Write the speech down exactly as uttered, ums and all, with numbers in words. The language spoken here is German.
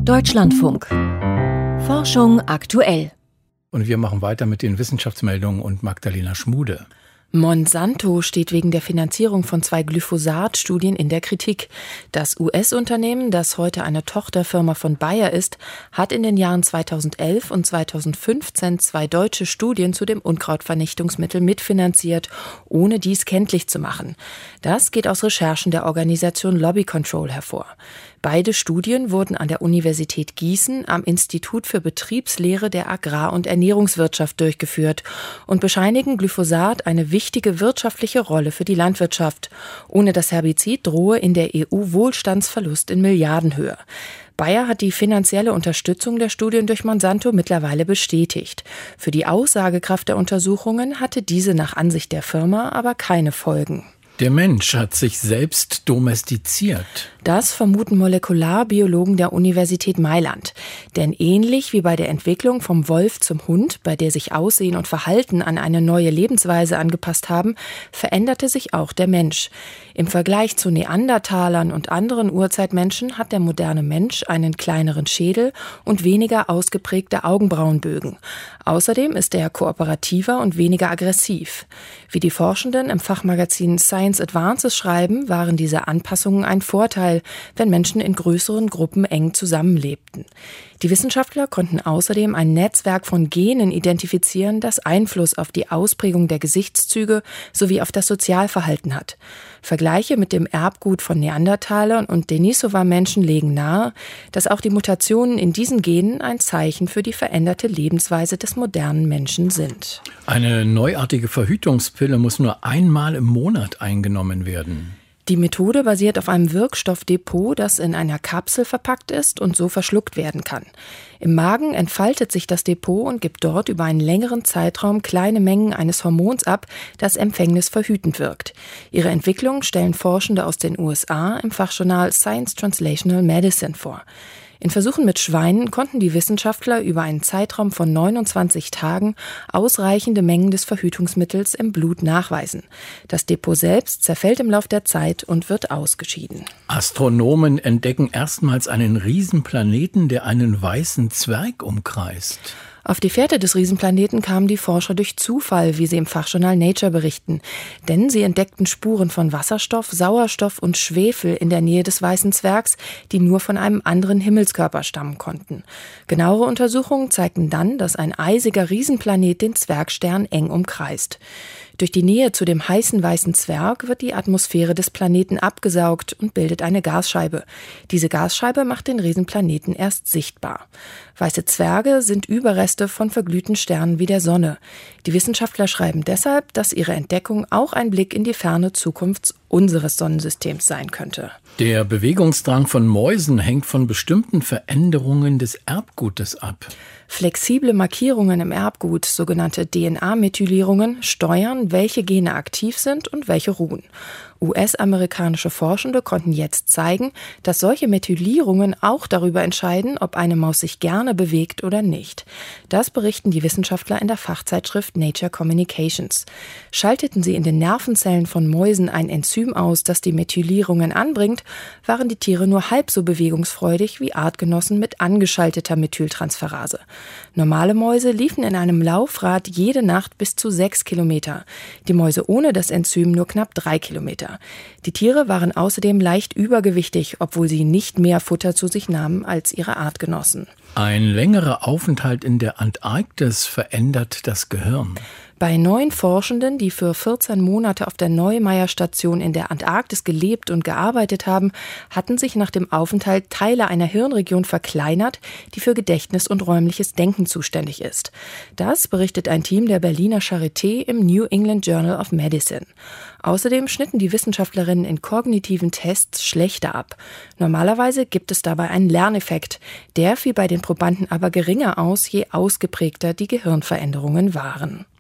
Deutschlandfunk. Forschung aktuell. Und wir machen weiter mit den Wissenschaftsmeldungen und Magdalena Schmude. Monsanto steht wegen der Finanzierung von zwei Glyphosat-Studien in der Kritik. Das U S-Unternehmen, das heute eine Tochterfirma von Bayer ist, hat in den Jahren zweitausendelf und zweitausendfünfzehn zwei deutsche Studien zu dem Unkrautvernichtungsmittel mitfinanziert, ohne dies kenntlich zu machen. Das geht aus Recherchen der Organisation Lobby Control hervor. Beide Studien wurden an der Universität Gießen am Institut für Betriebslehre der Agrar- und Ernährungswirtschaft durchgeführt und bescheinigen Glyphosat eine wichtige wirtschaftliche Rolle für die Landwirtschaft. Ohne das Herbizid drohe in der E U Wohlstandsverlust in Milliardenhöhe. Bayer hat die finanzielle Unterstützung der Studien durch Monsanto mittlerweile bestätigt. Für die Aussagekraft der Untersuchungen hatte diese nach Ansicht der Firma aber keine Folgen. Der Mensch hat sich selbst domestiziert. Das vermuten Molekularbiologen der Universität Mailand. Denn ähnlich wie bei der Entwicklung vom Wolf zum Hund, bei der sich Aussehen und Verhalten an eine neue Lebensweise angepasst haben, veränderte sich auch der Mensch. Im Vergleich zu Neandertalern und anderen Urzeitmenschen hat der moderne Mensch einen kleineren Schädel und weniger ausgeprägte Augenbrauenbögen. Außerdem ist er kooperativer und weniger aggressiv. Wie die Forschenden im Fachmagazin Science Advances schreiben, waren diese Anpassungen ein Vorteil, wenn Menschen in größeren Gruppen eng zusammenlebten. Die Wissenschaftler konnten außerdem ein Netzwerk von Genen identifizieren, das Einfluss auf die Ausprägung der Gesichtszüge sowie auf das Sozialverhalten hat. Vergleiche mit dem Erbgut von Neandertalern und Denisova-Menschen legen nahe, dass auch die Mutationen in diesen Genen ein Zeichen für die veränderte Lebensweise des modernen Menschen sind. Eine neuartige Verhütungspille muss nur einmal im Monat eingenommen werden. Die Methode basiert auf einem Wirkstoffdepot, das in einer Kapsel verpackt ist und so verschluckt werden kann. Im Magen entfaltet sich das Depot und gibt dort über einen längeren Zeitraum kleine Mengen eines Hormons ab, das empfängnisverhütend wirkt. Ihre Entwicklung stellen Forschende aus den U S A im Fachjournal Science Translational Medicine vor. In Versuchen mit Schweinen konnten die Wissenschaftler über einen Zeitraum von neunundzwanzig Tagen ausreichende Mengen des Verhütungsmittels im Blut nachweisen. Das Depot selbst zerfällt im Lauf der Zeit und wird ausgeschieden. Astronomen entdecken erstmals einen Riesenplaneten, der einen weißen Zwerg umkreist. Auf die Fährte des Riesenplaneten kamen die Forscher durch Zufall, wie sie im Fachjournal Nature berichten. Denn sie entdeckten Spuren von Wasserstoff, Sauerstoff und Schwefel in der Nähe des Weißen Zwergs, die nur von einem anderen Himmelskörper stammen konnten. Genauere Untersuchungen zeigten dann, dass ein eisiger Riesenplanet den Zwergstern eng umkreist. Durch die Nähe zu dem heißen Weißen Zwerg wird die Atmosphäre des Planeten abgesaugt und bildet eine Gasscheibe. Diese Gasscheibe macht den Riesenplaneten erst sichtbar. Weiße Zwerge sind Überreste von verglühten Sternen wie der Sonne. Die Wissenschaftler schreiben deshalb, dass ihre Entdeckung auch ein Blick in die ferne Zukunft unseres Sonnensystems sein könnte. Der Bewegungsdrang von Mäusen hängt von bestimmten Veränderungen des Erbgutes ab. Flexible Markierungen im Erbgut, sogenannte D N A-Methylierungen, steuern, welche Gene aktiv sind und welche ruhen. U S-amerikanische Forschende konnten jetzt zeigen, dass solche Methylierungen auch darüber entscheiden, ob eine Maus sich gerne bewegt oder nicht. Das berichten die Wissenschaftler in der Fachzeitschrift Nature Communications. Schalteten sie in den Nervenzellen von Mäusen ein Enzym aus, das die Methylierungen anbringt, waren die Tiere nur halb so bewegungsfreudig wie Artgenossen mit angeschalteter Methyltransferase. Normale Mäuse liefen in einem Laufrad jede Nacht bis zu sechs Kilometer. Die Mäuse ohne das Enzym nur knapp drei Kilometer. Die Tiere waren außerdem leicht übergewichtig, obwohl sie nicht mehr Futter zu sich nahmen als ihre Artgenossen. Ein längerer Aufenthalt in der Antarktis verändert das Gehirn. Bei neun Forschenden, die für vierzehn Monate auf der Neumeier-Station in der Antarktis gelebt und gearbeitet haben, hatten sich nach dem Aufenthalt Teile einer Hirnregion verkleinert, die für Gedächtnis und räumliches Denken zuständig ist. Das berichtet ein Team der Berliner Charité im New England Journal of Medicine. Außerdem schnitten die Wissenschaftlerinnen in kognitiven Tests schlechter ab. Normalerweise gibt es dabei einen Lerneffekt. Der fiel bei den Probanden aber geringer aus, je ausgeprägter die Gehirnveränderungen waren.